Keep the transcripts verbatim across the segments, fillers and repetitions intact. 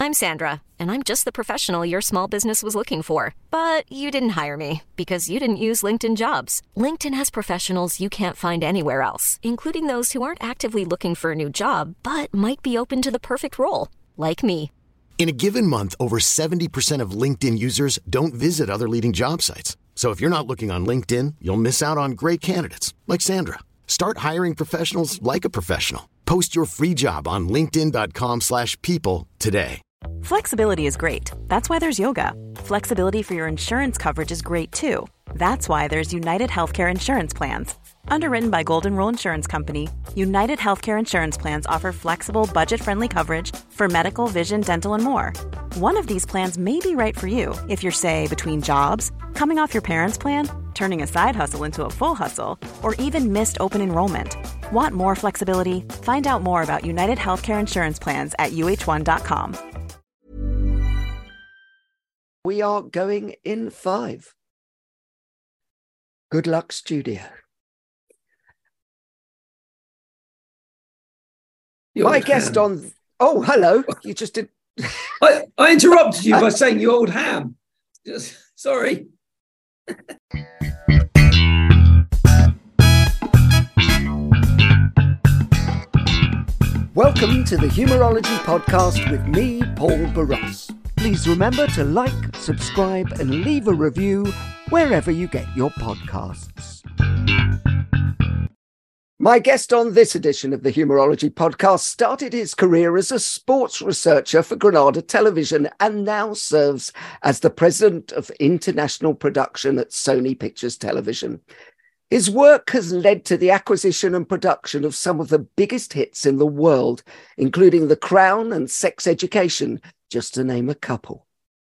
I'm Sandra, and I'm just the professional your small business was looking for. But you didn't hire me because you didn't use LinkedIn Jobs. LinkedIn has professionals you can't find anywhere else, including those who aren't actively looking for a new job, but might be open to the perfect role, like me. In a given month, over seventy percent of LinkedIn users don't visit other leading job sites. So if you're not looking on LinkedIn, you'll miss out on great candidates like Sandra. Start hiring professionals like a professional. Post your free job on linkedin dot com slash people today. Flexibility is great. That's why there's yoga. Flexibility for your insurance coverage is great too. That's why there's United Healthcare Insurance Plans. Underwritten by Golden Rule Insurance Company, United Healthcare Insurance Plans offer flexible, budget-friendly coverage for medical, vision, dental, and more. One of these plans may be right for you if you're, say, between jobs, coming off your parents' plan, turning a side hustle into a full hustle, or even missed open enrollment. Want more flexibility? Find out more about United Healthcare Insurance Plans at U H one dot com. We are going in five. Good luck, studio. My guest ham. on... Oh, hello. You just did... I, I interrupted you by saying you old ham. Just, sorry. Welcome to the Humourology Podcast with me, Paul Barros. Please remember to like, subscribe, and leave a review wherever you get your podcasts. My guest on this edition of the Humourology Podcast started his career as a sports researcher for Granada Television and now serves as the president of international production at Sony Pictures Television. His work has led to the acquisition and production of some of the biggest hits in the world, including The Crown and Sex Education, just to name a couple.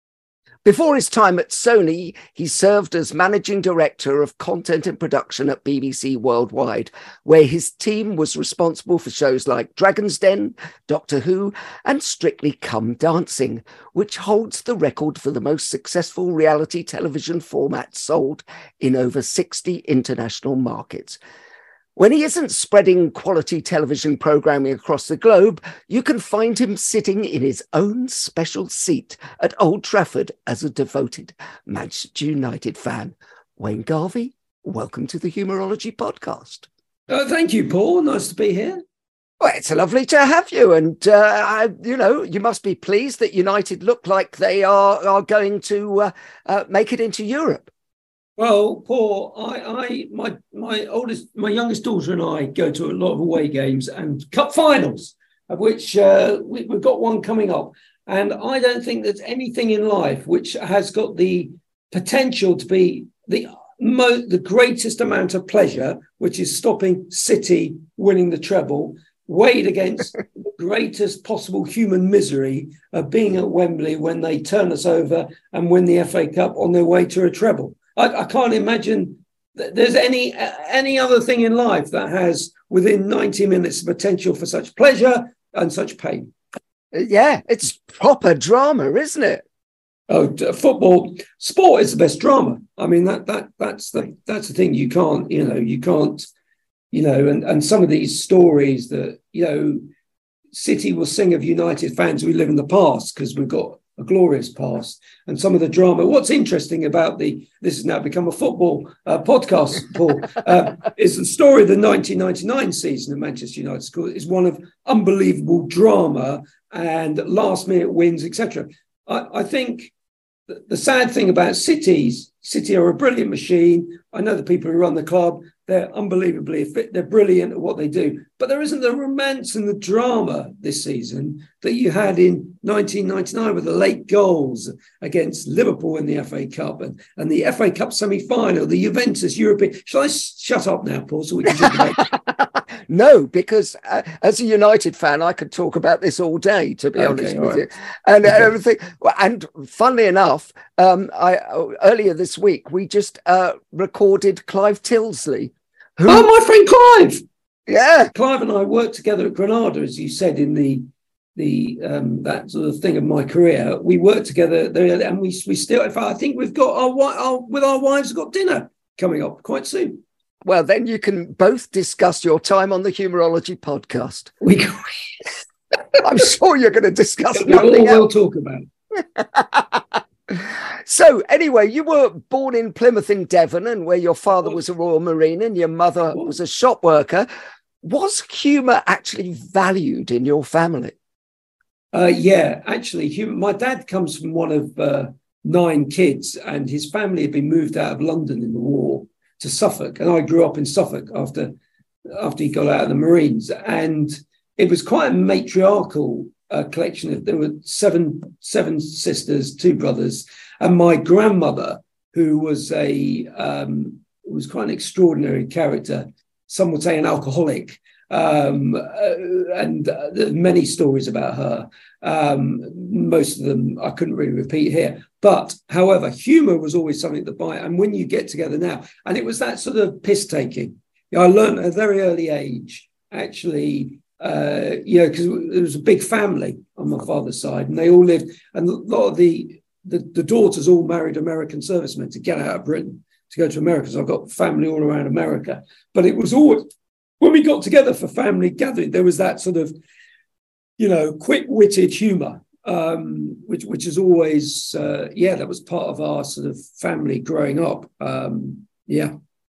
Before his time at Sony, he served as managing director of content and production at B B C Worldwide, where his team was responsible for shows like Dragon's Den, Doctor Who, and Strictly Come Dancing, which holds the record for the most successful reality television format sold in over sixty international markets. When he isn't spreading quality television programming across the globe, you can find him sitting in his own special seat at Old Trafford as a devoted Manchester United fan. Wayne Garvey, welcome to the Humourology Podcast. Uh, thank you, Paul. Nice to be here. Well, it's lovely to have you. And, uh, I, you know, you must be pleased that United look like they are, are going to uh, uh, make it into Europe. Well, Paul, I, I, my, my oldest, my youngest daughter and I go to a lot of away games and cup finals, of which uh, we, we've got one coming up. And I don't think there's anything in life which has got the potential to be the mo- the greatest amount of pleasure, which is stopping City winning the treble, weighed against the greatest possible human misery of being at Wembley when they turn us over and win the F A Cup on their way to a treble. I, I can't imagine that there's any any other thing in life that has within ninety minutes the potential for such pleasure and such pain. Yeah, it's proper drama, isn't it? Oh, football, sport is the best drama. I mean, that that that's the that's the thing. You can't, you know, you can't, you know, and, and some of these stories that, you know, City will sing of United fans who live in the past because we've got a glorious past, and some of the drama. What's interesting about the, this has now become a football uh, podcast, Paul, uh, is the story of the nineteen ninety-nine season of Manchester United School is one of unbelievable drama and last minute wins, et cetera. I, I think the, the sad thing about City's, City are a brilliant machine. I know the people who run the club, they're unbelievably fit, they're brilliant at what they do. But there isn't the romance and the drama this season that you had in nineteen ninety-nine with the late goals against Liverpool in the F A Cup and, and the F A Cup semi-final, the Juventus European. Shall I shut up now, Paul, so we can talk about No, because uh, as a United fan, I could talk about this all day, to be okay, honest with right. you. And okay. everything. And funnily enough, um, I earlier this week, we just uh, recorded Clive Tilsley. Who, oh, my friend Clive. Yeah. Clive and I worked together at Granada, as you said, in the the um, that sort of thing of my career. We worked together there, and we we still, in fact, I think we've got our, our with our wives, we've got dinner coming up quite soon. Well, then you can both discuss your time on the Humourology Podcast. We I'm sure you're going to discuss We'll, nothing we'll else. talk about it. So anyway, you were born in Plymouth in Devon, and where your father was a Royal Marine and your mother was a shop worker. Was humour actually valued in your family? Uh, yeah, actually, humor, my dad comes from one of uh, nine kids, and his family had been moved out of London in the war to Suffolk, and I grew up in Suffolk after after he got out of the Marines, and it was quite a matriarchal uh, collection. Of, there were seven seven sisters, two brothers, and my grandmother, who was a um, was quite an extraordinary character. Some would say an alcoholic, um, uh, and uh, there are many stories about her. Um, most of them I couldn't really repeat here. But, however, humour was always something that bind. And when you get together now, and it was that sort of piss-taking. You know, I learned at a very early age, actually, uh, you know, because it was a big family on my father's side, and they all lived, and a lot of the, the, the daughters all married American servicemen to get out of Britain, to go to America. So I've got family all around America. But it was always, when we got together for family gathering, there was that sort of, you know, quick-witted humour, um, which which is always, uh, yeah, that was part of our sort of family growing up. Um, yeah.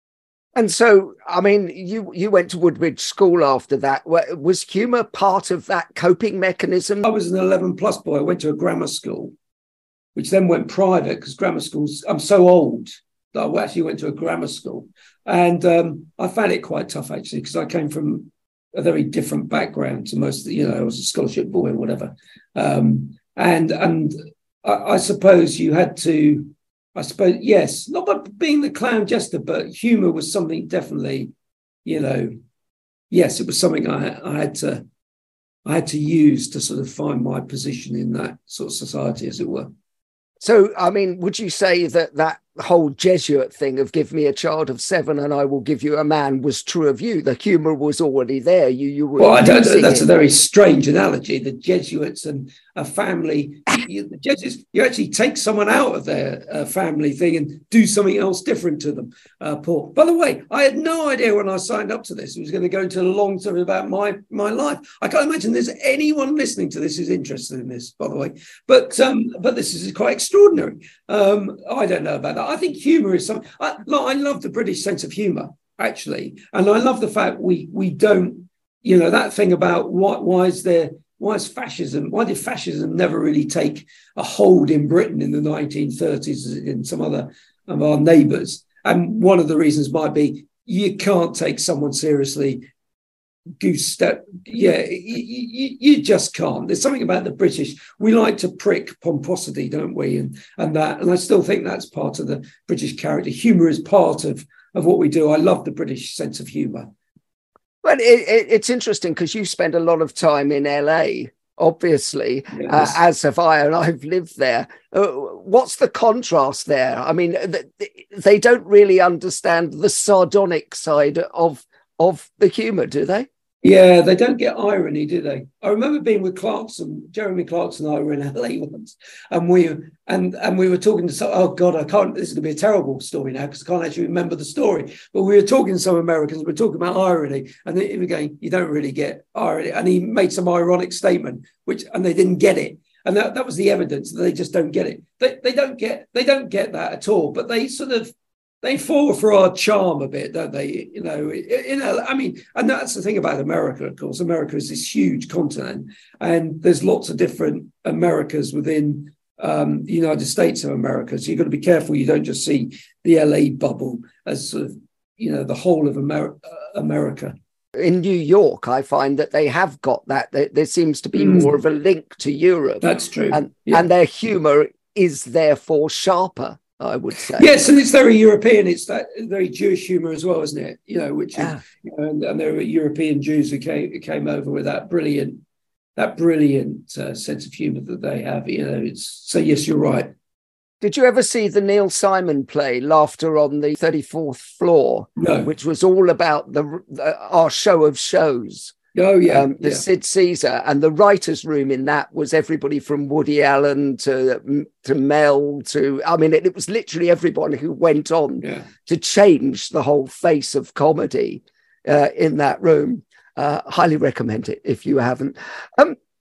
And so, I mean, you, you went to Woodbridge School after that. Was humour part of that coping mechanism? I was an eleven plus boy. I went to a grammar school, which then went private because grammar schools, I'm so old that I actually went to a grammar school. And um, I found it quite tough, actually, because I came from a very different background to most of the, you know, I was a scholarship boy or whatever. Um, and and I, I suppose you had to, I suppose, yes, not by being the clown jester, but humour was something definitely, you know, yes, it was something I, I had to, I had to use to sort of find my position in that sort of society, as it were. So, I mean, would you say that that whole Jesuit thing of give me a child of seven and I will give you a man was true of you? The humour was already there. You, you were. Well, I don't know. That's it. A very strange analogy. The Jesuits and a family. You, the Jesuits, you actually take someone out of their uh, family thing and do something else different to them. Uh, Paul. By the way, I had no idea when I signed up to this it was going to go into a long story about my my life. I can't imagine there's anyone listening to this who's interested in this. By the way, but um, but this is quite extraordinary. Um, I don't know about that. I think humour is something. I, I love the British sense of humour, actually, and I love the fact we we don't, you know, that thing about what why is there why is fascism? Why did fascism never really take a hold in Britain in the nineteen thirties in some other of our neighbours? And one of the reasons might be you can't take someone seriously. Goose step, yeah, you, you, you just can't. There's something about the British. We like to prick pomposity, don't we? And and that, and I still think that's part of the British character. Humour is part of of what we do. I love the British sense of humour. Well, it, it, it's interesting because you spend a lot of time in L A, obviously, yes. uh, as have I, and I've lived there. Uh, what's the contrast there? I mean, they don't really understand the sardonic side of of the humour, do they? Yeah, they don't get irony, do they? I remember being with Clarkson, Jeremy Clarkson and I were in L A once, and we and and we were talking to some, oh God, I can't, this is going to be a terrible story now because I can't actually remember the story. But we were talking to some Americans, we were talking about irony, and they were going, you don't really get irony. And he made some ironic statement, which and they didn't get it. And that, that was the evidence that they just don't get it. They they don't get they don't get that at all, but they sort of they fall for our charm a bit, don't they? You know, you know. I mean, and that's the thing about America, of course. America is this huge continent, and there's lots of different Americas within um, the United States of America. So you've got to be careful you don't just see the L A bubble as sort of, you know, the whole of Amer- America. In New York, I find that they have got that. There, there seems to be mm. more of a link to Europe. That's true, and yeah. and their humour is therefore sharper, I would say. Yes, and it's very European. It's that very Jewish humour as well, isn't it? You know, which yeah. is, you know, and, and there were European Jews who came who came over with that brilliant, that brilliant uh, sense of humour that they have. You know, it's so. Yes, you're right. Did you ever see the Neil Simon play Laughter on the thirty-fourth Floor? No. Which was all about the, the our show of shows. Oh, yeah. Um, the yeah. Sid Caesar, and the writer's room in that was everybody from Woody Allen to to Mel to, I mean, it, it was literally everyone who went on yeah. to change the whole face of comedy uh, in that room. Uh, highly recommend it if you haven't. Um,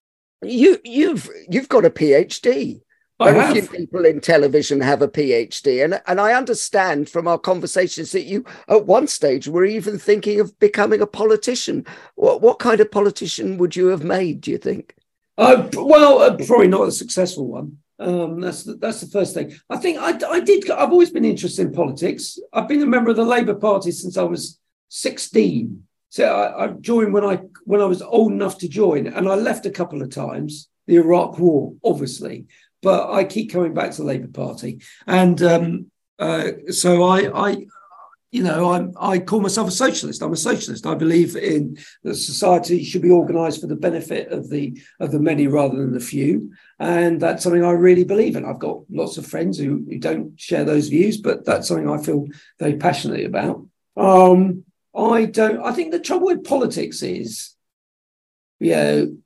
you you've you've got a PhD. I Very have. few people in television have a PhD, and and I understand from our conversations that you at one stage were even thinking of becoming a politician. What what kind of politician would you have made, do you think? Uh, well, uh, probably not a successful one. Um, that's the, that's the first thing. I think I, I did. I've always been interested in politics. I've been a member of the Labour Party since I was sixteen. So I, I joined when I when I was old enough to join, and I left a couple of times. The Iraq War, obviously, but I keep coming back to the Labour Party, and um, uh, so I, I, you know, I'm, I call myself a socialist. I'm a socialist. I believe in that society should be organised for the benefit of the of the many rather than the few, and that's something I really believe in. I've got lots of friends who, who don't share those views, but that's something I feel very passionately about. Um, I don't. I think the trouble with politics is, you know,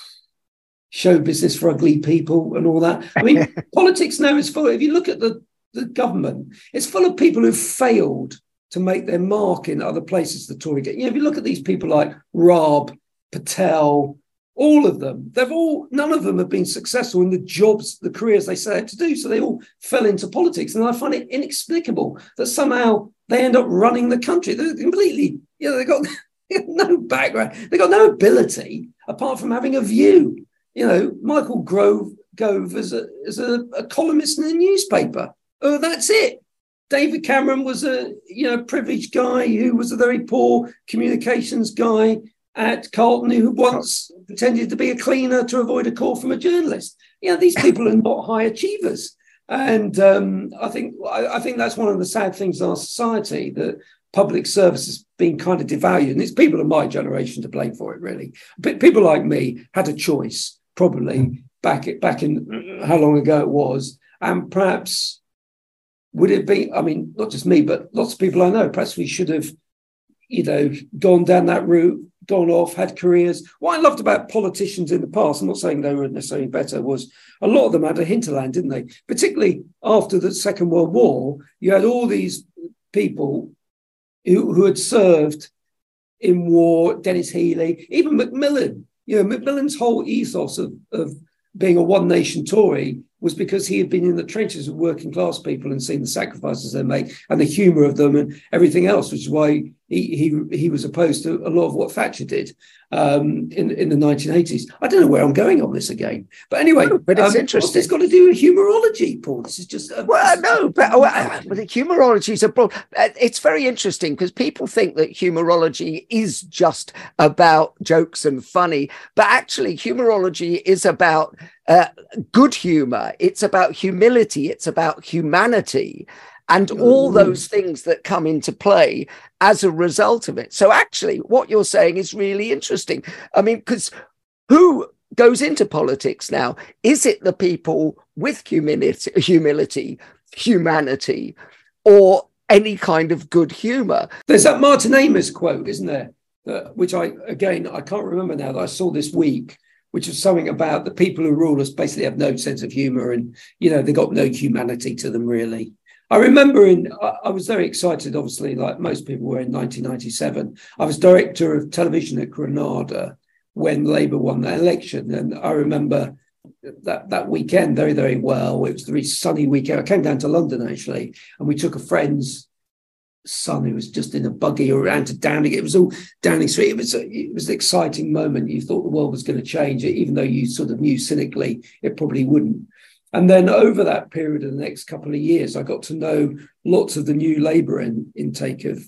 show business for ugly people and all that. I mean, politics now is full. If you look at the, the government, it's full of people who've failed to make their mark in other places. The Tory get. You know, if you look at these people like Raab, Patel, all of them, they've all, none of them have been successful in the jobs, the careers they set out to do. So they all fell into politics. And I find it inexplicable that somehow they end up running the country. They're completely, you know, they've got, they got no background. They've got no ability apart from having a view. You know, Michael Grove Gove is a is a, a columnist in a newspaper. Oh, that's it. David Cameron was a you know privileged guy who was a very poor communications guy at Carlton who once pretended to be a cleaner to avoid a call from a journalist. You know, these people are not high achievers, and um, I think I, I think that's one of the sad things in our society, that public service has been kind of devalued, and it's people of my generation to blame for it. Really, but people like me had a choice. Probably back back in how long ago it was, and perhaps would it be? I mean, not just me, but lots of people I know. Perhaps we should have, you know, gone down that route, gone off, had careers. What I loved about politicians in the past, I'm not saying they were necessarily better, was a lot of them had a hinterland, didn't they? Particularly after the Second World War, you had all these people who, who had served in war. Dennis Healey, even Macmillan. You know, Macmillan's whole ethos of, of being a one nation Tory was because he had been in the trenches of working class people and seen the sacrifices they make and the humour of them and everything else, which is why he he, he was opposed to a lot of what Thatcher did um, in, in the nineteen eighties. I don't know where I'm going on this again. But anyway, no, but it's um, interesting. What's this got to do with humourology, Paul? This is just... A, well, no, but, well, but the humourology is a problem. It's very interesting because people think that humourology is just about jokes and funny, but actually humourology is about uh, good humour. It's about humility. It's about humanity. And all those things that come into play as a result of it. So actually, what you're saying is really interesting. I mean, because who goes into politics now? Is it the people with humility, humility, humanity, or any kind of good humour? There's that Martin Amis quote, isn't there? Uh, which I, again, I can't remember now, that I saw this week, which is something about the people who rule us basically have no sense of humour and, you know, they've got no humanity to them, really. I remember in, I was very excited, obviously, like most people were in nineteen ninety-seven. I was director of television at Granada when Labour won that election. And I remember that, that weekend very, very well. It was a very sunny weekend. I came down to London, actually, and we took a friend's son who was just in a buggy around to Downing. It was all Downing Street. It was, a, it was an exciting moment. You thought the world was going to change, even though you sort of knew cynically it probably wouldn't. And then over that period of the next couple of years, I got to know lots of the new Labour in, intake of,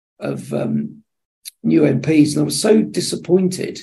of um, new M Ps. And I was so disappointed.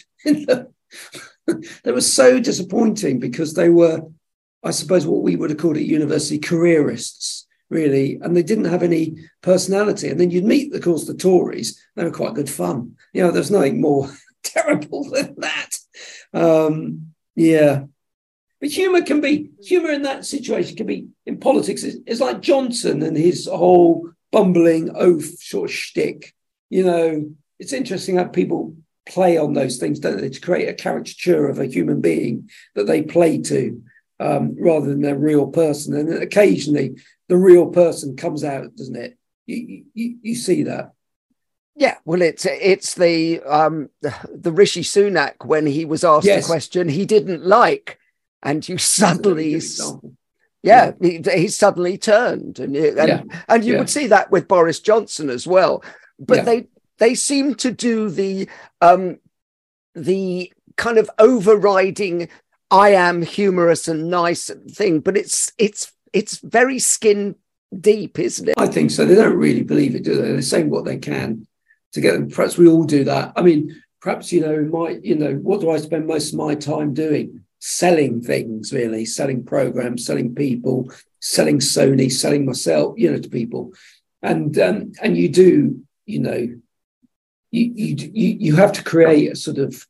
They were so disappointing because they were, I suppose, what we would have called at university careerists, really. And they didn't have any personality. And then you'd meet, of course, the Tories. They were quite good fun. You know, there's nothing more terrible than that. Um, yeah. But humour can be, humour in that situation can be, in politics, it's, it's like Johnson and his whole bumbling oath sort of shtick. You know, it's interesting how people play on those things, don't they, to create a caricature of a human being that they play to um, rather than their real person. And occasionally the real person comes out, doesn't it? You, you, you see that. Yeah, well, it's it's the um the Rishi Sunak when he was asked yes. a question he didn't like, and you suddenly, yeah, yeah. He, he suddenly turned, and and, yeah. and you yeah. would see that with Boris Johnson as well. But yeah. they they seem to do the um the kind of overriding I am humorous and nice thing, but it's it's it's very skin deep, isn't it? I think so. They don't really believe it, do they? They're saying what they can to get them. Perhaps we all do that. I mean, perhaps, you know, my, you know, what do I spend most of my time doing? Selling things, really, selling programs, selling people, selling Sony, selling myself, you know, to people. And um, and you do, you know, you, you you you have to create a sort of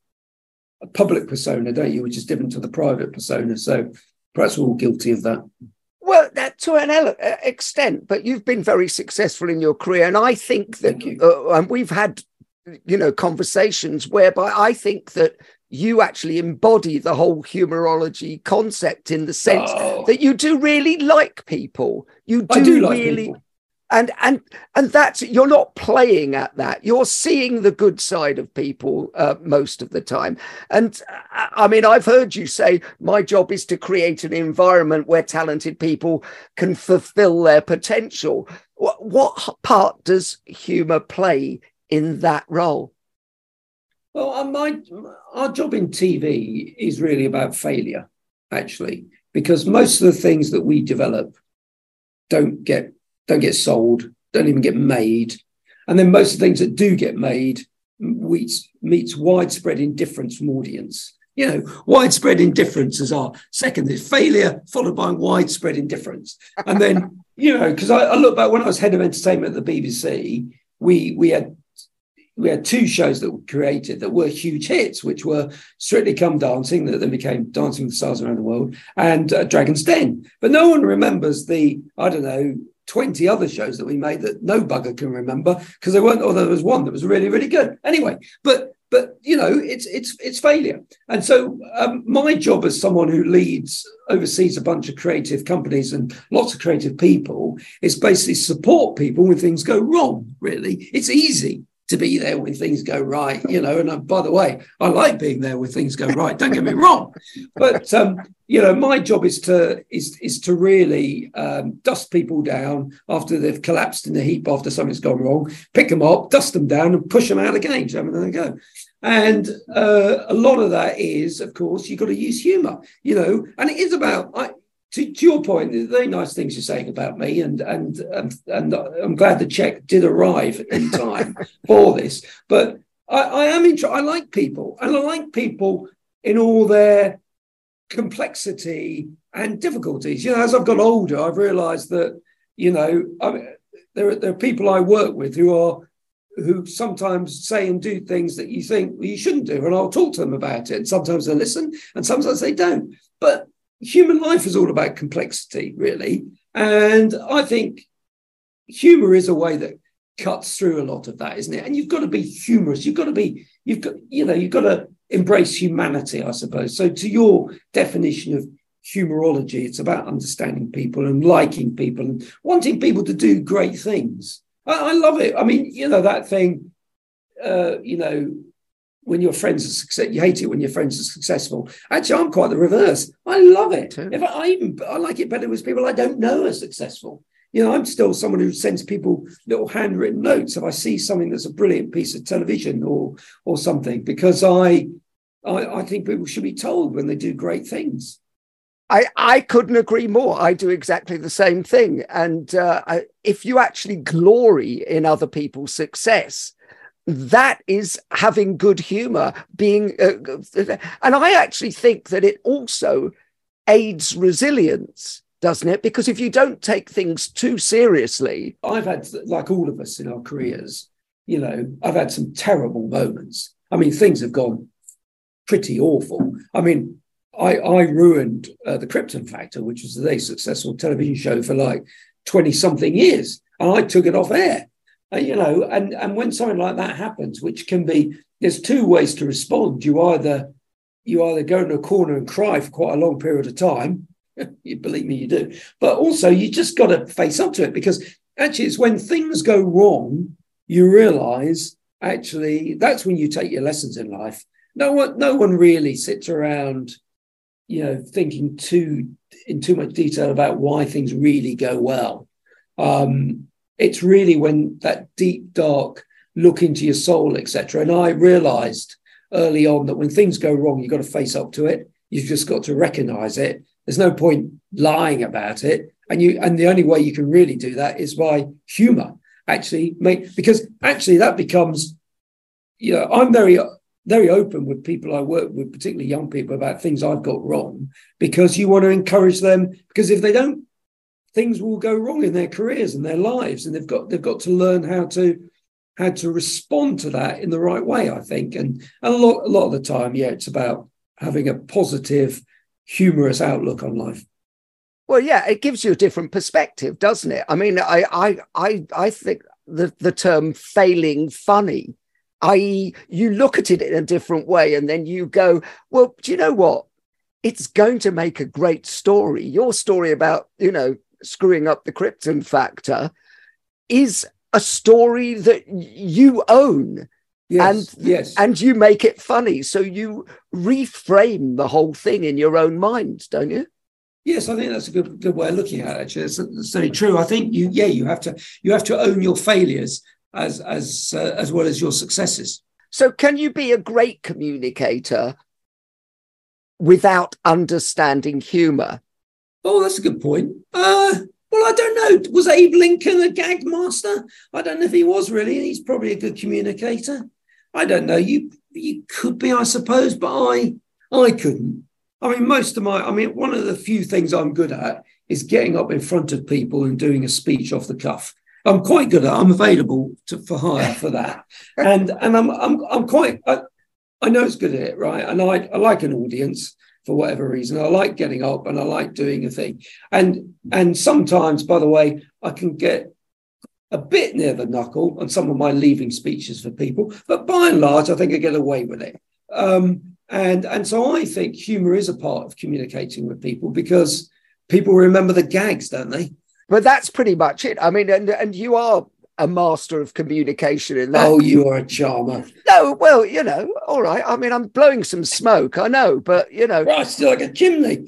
a public persona, don't you, which is different to the private persona. So perhaps we're all guilty of that. Well, that to an ele- extent, but you've been very successful in your career. And I think that, uh, and we've had, you know, conversations whereby I think that you actually embody the whole humorology concept in the sense oh. that you do really like people. You do, I do like really. People. And and and that's, you're not playing at that. You're seeing the good side of people uh, most of the time. And uh, I mean, I've heard you say, my job is to create an environment where talented people can fulfill their potential. What, what part does humour play in that role? Well, uh, my our job in T V is really about failure, actually, because most of the things that we develop don't get don't get sold, don't even get made. And then most of the things that do get made meets, meets widespread indifference from audience. You know, widespread indifference is our second. It's failure followed by widespread indifference. And then, you know, because I, I look back when I was head of entertainment at the B B C, we we had we had two shows that were created that were huge hits, which were Strictly Come Dancing, that then became Dancing with the Stars Around the World, and uh, Dragon's Den. But no one remembers the, I don't know, twenty other shows that we made that no bugger can remember because there weren't, or there was one that was really, really good. Anyway, but but you know, it's it's it's failure. And so um, my job as someone who leads, oversees a bunch of creative companies and lots of creative people is basically support people when things go wrong. Really, it's easy to be there when things go right, you know. And uh, by the way, I like being there when things go right. Don't get me wrong, but um, you know, my job is to is is to really um, dust people down after they've collapsed in a heap after something's gone wrong. Pick them up, dust them down, and push them out again. So there they go. And uh, a lot of that is, of course, you've got to use humour, you know. And it is about. I, To, to your point, the very nice things you're saying about me, and and and, and I'm glad the check did arrive in time for this. But I, I am interested. I like people, and I like people in all their complexity and difficulties. You know, as I've got older, I've realised that, you know, I mean, there are there are people I work with who are who sometimes say and do things that you think, well, you shouldn't do, and I'll talk to them about it. And sometimes they listen, and sometimes they don't. But human life is all about complexity, really. And I think humour is a way that cuts through a lot of that, isn't it? And you've got to be humorous. You've got to be, you've got, you know, you've got to embrace humanity, I suppose. So to your definition of humorology, it's about understanding people and liking people and wanting people to do great things. I, I love it. I mean, you know, that thing, uh, you know, when your friends are success, you hate it when your friends are successful. Actually, I'm quite the reverse. I love it. If I, I even I like it better with people I don't know are successful. You know, I'm still someone who sends people little handwritten notes if I see something that's a brilliant piece of television or or something, because I I, I think people should be told when they do great things. I, I couldn't agree more. I do exactly the same thing. And uh, I, if you actually glory in other people's success, that is having good humor, being, uh, and I actually think that it also aids resilience, doesn't it? Because if you don't take things too seriously. I've had, like all of us in our careers, you know, I've had some terrible moments. I mean, things have gone pretty awful. I mean, I, I ruined uh, the Krypton Factor, which was a very successful television show for like twenty something years. And I took it off air. Uh, you know, and, and when something like that happens, which can be, there's two ways to respond. You either you either go in a corner and cry for quite a long period of time. You believe me, you do. But also, you just got to face up to it, because actually it's when things go wrong you realize actually that's when you take your lessons in life. No one, no one really sits around, you know, thinking too in too much detail about why things really go well. Um, it's really when that deep, dark look into your soul, et cetera. And I realized early on that when things go wrong, you've got to face up to it. You've just got to recognize it. There's no point lying about it. And you, and the only way you can really do that is by humor, actually make, because actually that becomes, you know, I'm very, very open with people I work with, particularly young people, about things I've got wrong, because you want to encourage them, because if they don't, things will go wrong in their careers and their lives. And they've got, they've got to learn how to, how to respond to that in the right way, I think. And, and a lot, a lot of the time, yeah, it's about having a positive, humorous outlook on life. Well, yeah, it gives you a different perspective, doesn't it? I mean, I I I I think the, the term failing funny, that is you look at it in a different way and then you go, well, do you know what? It's going to make a great story. Your story about, you know, screwing up the Krypton factor is a story that you own. Yes, and yes. and you make it funny. So you reframe the whole thing in your own mind, don't you? Yes, I think that's a good good way of looking at it. Actually, it's, it's very true. I think you, yeah, you have to you have to own your failures as as uh, as well as your successes. So, can you be a great communicator without understanding humour? Oh, that's a good point. Uh, well, I don't know. Was Abe Lincoln a gag master? I don't know if he was really. He's probably a good communicator. I don't know. You you could be, I suppose, but I I couldn't. I mean, most of my, I mean, one of the few things I'm good at is getting up in front of people and doing a speech off the cuff. I'm quite good at it. I'm available to, for hire for that. And and I'm I'm I'm quite, I, I know it's good at it, right? And I, I like an audience for whatever reason. I like getting up and I like doing a thing. And, and sometimes, by the way, I can get a bit near the knuckle on some of my leaving speeches for people. But by and large, I think I get away with it. Um, And and so I think humour is a part of communicating with people, because people remember the gags, don't they? But that's pretty much it. I mean, and and you are a master of communication in that. Oh, you are a charmer. No, well, you know, all right. I mean, I'm blowing some smoke, I know, but, you know. Right, still like a chimney.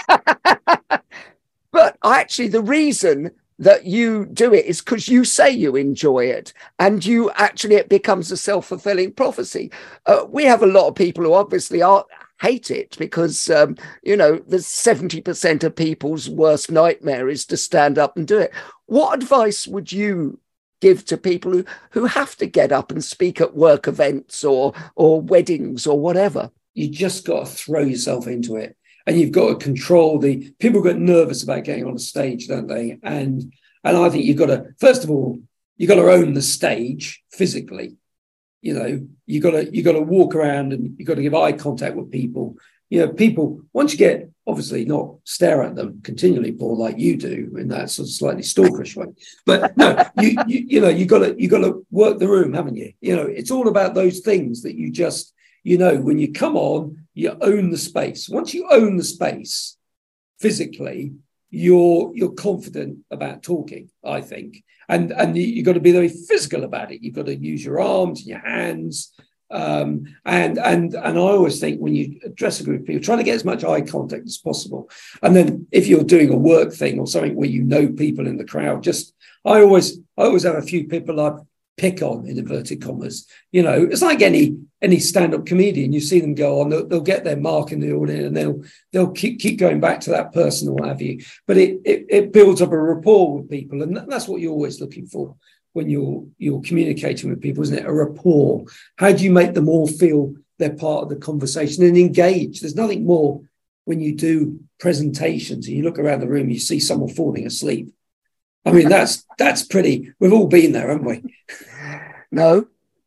But actually, the reason that you do it is because you say you enjoy it, and you actually, it becomes a self-fulfilling prophecy. Uh, we have a lot of people who obviously are hate it because, um, you know, there's seventy percent of people's worst nightmare is to stand up and do it. What advice would you give to people who, who have to get up and speak at work events or, or weddings or whatever? You just got to throw yourself into it. And you've got to control the, people get nervous about getting on a stage, don't they? And and I think you've got to, first of all, you've got to own the stage physically. You know, you've got to, you've got to walk around and you've got to give eye contact with people. You know, people, once you get, obviously not stare at them continually, Paul, like you do in that sort of slightly stalkerish way. But no, you, you, you know, you've got to, you've got to work the room, haven't you? You know, it's all about those things that you just, you know, when you come on, you own the space. Once you own the space physically, you're you're confident about talking, I think. And and you've got to be very physical about it. You've got to use your arms and your hands. Um, and and and I always think when you address a group of people, try to get as much eye contact as possible. And then if you're doing a work thing or something where you know people in the crowd, just I always I always have a few people I pick on, in inverted commas. You know, it's like any any stand-up comedian. You see them go on, they'll, they'll get their mark in the audience, and they'll they'll keep keep going back to that person or what have you. But it it, it builds up a rapport with people, and that's what you're always looking for when you're you're communicating with people, isn't it? A rapport. How do you make them all feel they're part of the conversation and engage? There's nothing more when you do presentations and you look around the room, you see someone falling asleep. I mean, that's that's pretty. We've all been there, haven't we? No.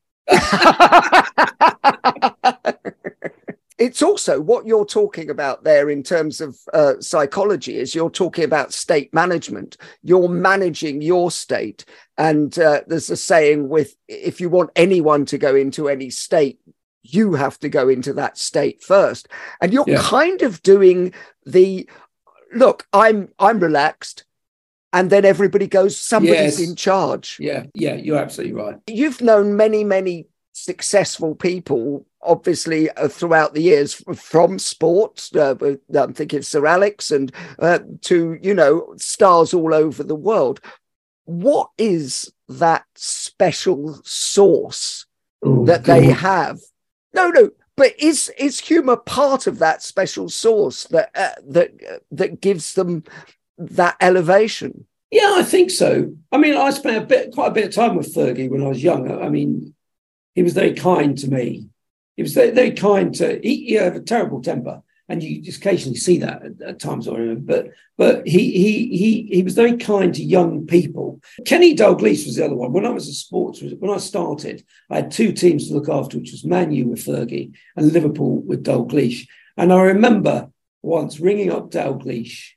It's also what you're talking about there in terms of uh, psychology is you're talking about state management. You're managing your state. And uh, there's a saying with, if you want anyone to go into any state, you have to go into that state first. And you're yeah. kind of doing the, look, I'm I'm relaxed. And then everybody goes, somebody's Yes. in charge. Yeah, yeah, you're absolutely right. You've known many, many successful people, obviously, uh, throughout the years f- from sports. Uh, I'm thinking of Sir Alex and uh, to, you know, stars all over the world. What is that special sauce Oh, that they God. have? No, no. But is is humour part of that special sauce that uh, that uh, that gives them that elevation? Yeah, I think so. I mean, I spent a bit, quite a bit of time with Fergie when I was younger. I mean, he was very kind to me. He was very, very kind to. He, he had a terrible temper, and you just occasionally see that at, at times. I remember, but but he he he he was very kind to young people. Kenny Dalglish was the other one. When I was a sports, when I started, I had two teams to look after, which was Man U with Fergie and Liverpool with Dalglish. And I remember once ringing up Dalglish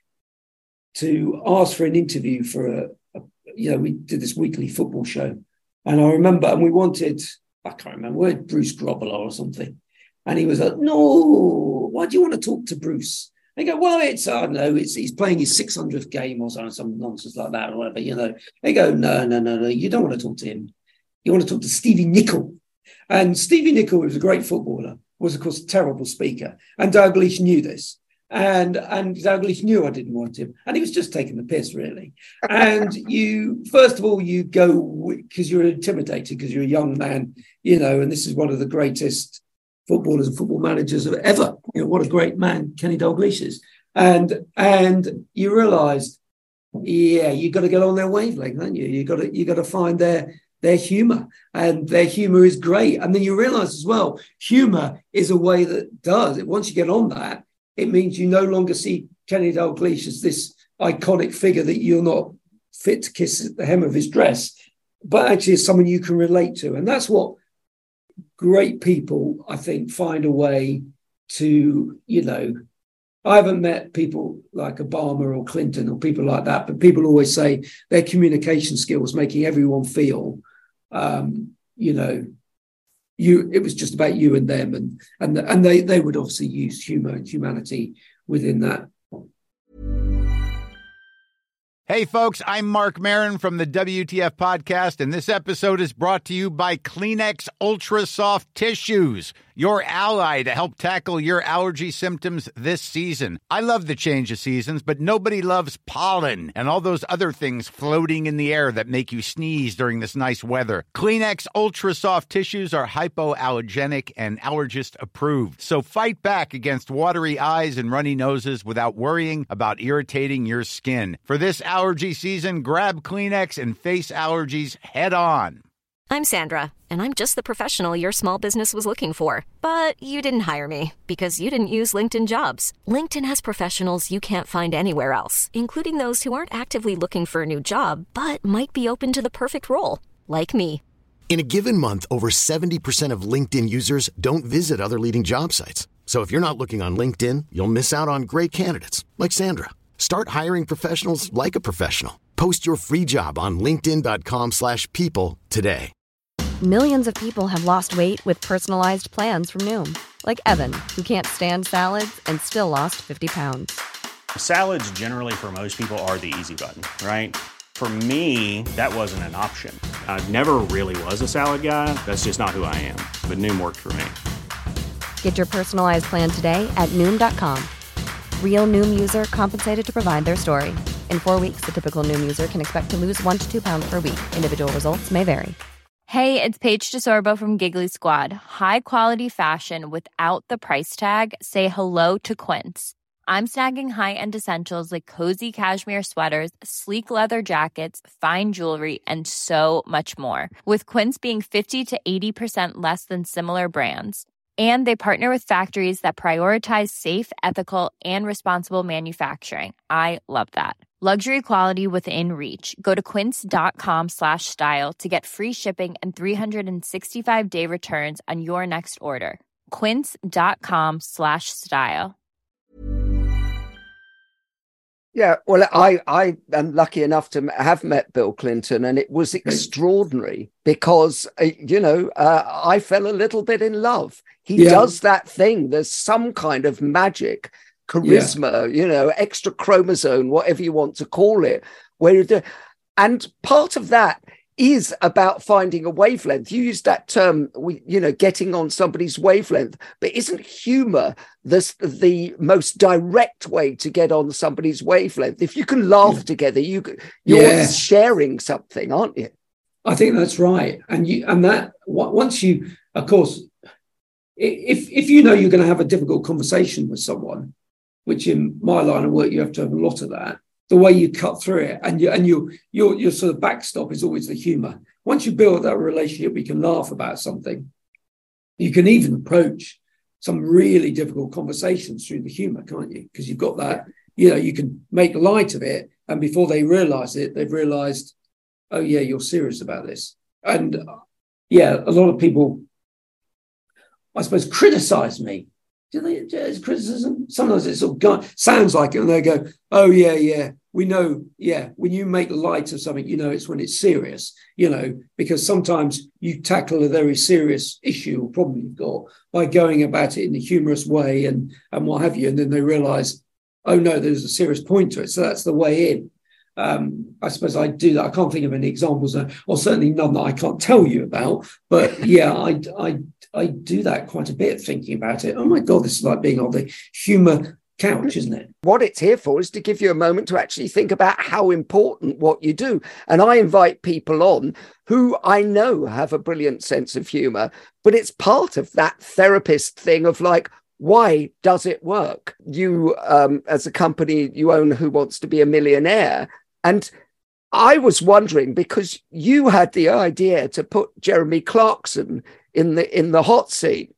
to ask for an interview for a, a, you know, we did this weekly football show. And I remember, and we wanted, I can't remember, we had Bruce Grobbelaar or something. And he was like, no, why do you want to talk to Bruce? They go, well, it's, I don't know, it's, he's playing his six hundredth game or something, some nonsense like that or whatever, you know. They go, no, no, no, no, you don't want to talk to him. You want to talk to Stevie Nicol. And Stevie Nicol, who was a great footballer, was, of course, a terrible speaker. And Dalglish knew this. And and Dalglish knew I didn't want him. And he was just taking the piss, really. And you, first of all, you go, because you're intimidated, because you're a young man, you know, and this is one of the greatest footballers and football managers of ever. You know, what a great man Kenny Dalglish is. And and you realise, yeah, you've got to get on their wavelength, haven't you? You've got to, you got to find their their humour, and their humour is great. And then you realise as well, humour is a way that does it. Once you get on that, it means you no longer see Kenny Dalglish as this iconic figure that you're not fit to kiss the hem of his dress, but actually as someone you can relate to. And that's what great people, I think, find a way to, you know, I haven't met people like Obama or Clinton or people like that, but people always say their communication skills, making everyone feel, um, you know, you, it was just about you and them, and and and they they would obviously use humor and humanity within that. Hey, folks, I'm Mark Maron from the W T F Podcast, and this episode is brought to you by Kleenex Ultra Soft Tissues, your ally to help tackle your allergy symptoms this season. I love the change of seasons, but nobody loves pollen and all those other things floating in the air that make you sneeze during this nice weather. Kleenex Ultra Soft Tissues are hypoallergenic and allergist approved, so fight back against watery eyes and runny noses without worrying about irritating your skin. For this allergy season, grab Kleenex and face allergies head on. I'm Sandra, and I'm just the professional your small business was looking for. But you didn't hire me because you didn't use LinkedIn Jobs. LinkedIn has professionals you can't find anywhere else, including those who aren't actively looking for a new job, but might be open to the perfect role, like me. In a given month, over seventy percent of LinkedIn users don't visit other leading job sites. So if you're not looking on LinkedIn, you'll miss out on great candidates like Sandra. Start hiring professionals like a professional. Post your free job on linkedin.com slash people today. Millions of people have lost weight with personalized plans from Noom. Like Evan, who can't stand salads and still lost fifty pounds. Salads generally for most people are the easy button, right? For me, that wasn't an option. I never really was a salad guy. That's just not who I am. But Noom worked for me. Get your personalized plan today at Noom dot com. Real Noom user compensated to provide their story. In four weeks, the typical Noom user can expect to lose one to two pounds per week. Individual results may vary. Hey, it's Paige DeSorbo from Giggly Squad. High quality fashion without the price tag. Say hello to Quince. I'm snagging high-end essentials like cozy cashmere sweaters, sleek leather jackets, fine jewelry, and so much more. With Quince being fifty to eighty percent less than similar brands. And they partner with factories that prioritize safe, ethical, and responsible manufacturing. I love that. Luxury quality within reach. Go to quince.com slash style to get free shipping and three sixty-five day returns on your next order. Quince.com slash style. Yeah, well, I, I am lucky enough to have met Bill Clinton, and it was extraordinary because, uh, you know, uh, I fell a little bit in love. He Yeah. does that thing. There's some kind of magic charisma, yeah. you know, extra chromosome, whatever you want to call it. Where you're doing, and part of that is about finding a wavelength. You use that term, we, you know, getting on somebody's wavelength, but isn't humor the, the most direct way to get on somebody's wavelength? If you can laugh yeah. together, you, you're yeah. sharing something, aren't you? I think that's right. And you, and that once you, of course, if, if you know you're going to have a difficult conversation with someone, which in my line of work, you have to have a lot of that, the way you cut through it, and you and you your your sort of backstop is always the humor. Once you build that relationship, we can laugh about something. You can even approach some really difficult conversations through the humor, can't you? Because you've got that, you know, you can make light of it, and before they realize it, they've realized, oh yeah, you're serious about this. And yeah, a lot of people, I suppose, criticize me. Do they, is criticism? Sometimes it sort of sounds like it, and they go, oh, yeah, yeah, we know, yeah, when you make light of something, you know, it's when it's serious, you know, because sometimes you tackle a very serious issue or problem you've got by going about it in a humorous way and, and what have you, and then they realize, oh, no, there's a serious point to it. So that's the way in. Um, I suppose I do that. I can't think of any examples, or certainly none that I can't tell you about. But yeah, I, I, I do that quite a bit, thinking about it. Oh my God, this is like being on the humour couch, isn't it? What it's here for is to give you a moment to actually think about how important what you do. And I invite people on who I know have a brilliant sense of humour, but it's part of that therapist thing of like, why does it work? You, um, as a company, you own Who Wants to Be a Millionaire. And I was wondering, because you had the idea to put Jeremy Clarkson in the in the hot seat.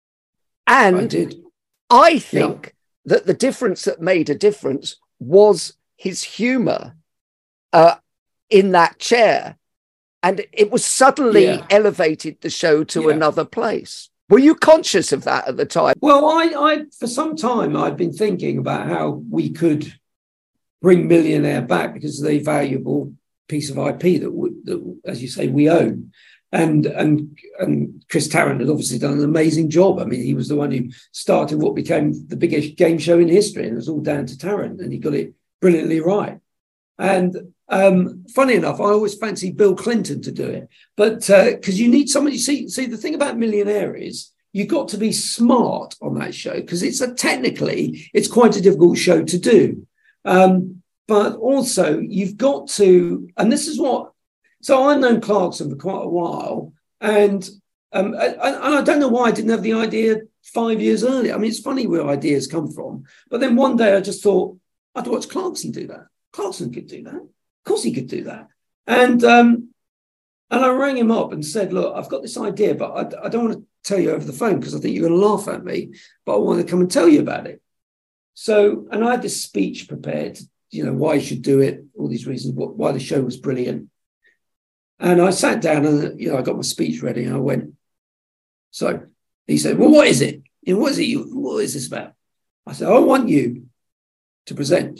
And I did. I think yeah. that the difference that made a difference was his humour uh, in that chair. And it was suddenly yeah. elevated the show to yeah. another place. Were you conscious of that at the time? Well, I, I for some time, I'd been thinking about how we could bring Millionaire back because of the valuable piece of I P that, we, that as you say, we own. And, and, and Chris Tarrant had obviously done an amazing job. I mean, he was the one who started what became the biggest game show in history, and it was all down to Tarrant, and he got it brilliantly right. And um, funny enough, I always fancied Bill Clinton to do it, but because uh, you need somebody. See, see, the thing about Millionaire is you've got to be smart on that show because it's a technically it's quite a difficult show to do, um, but also you've got to, and this is what. So I've known Clarkson for quite a while, and um, and I don't know why I didn't have the idea five years earlier. I mean, it's funny where ideas come from, but then one day I just thought I'd watch Clarkson do that. Clarkson could do that. Of course he could do that. And um, and I rang him up and said, look, I've got this idea, but I, I don't want to tell you over the phone because I think you're going to laugh at me, but I want to come and tell you about it. So, and I had this speech prepared, you know, why you should do it, all these reasons, why the show was brilliant. And I sat down and, you know, I got my speech ready and I went, so he said, well, what is it? You know, what is it? You, what is this about? I said, I want you to present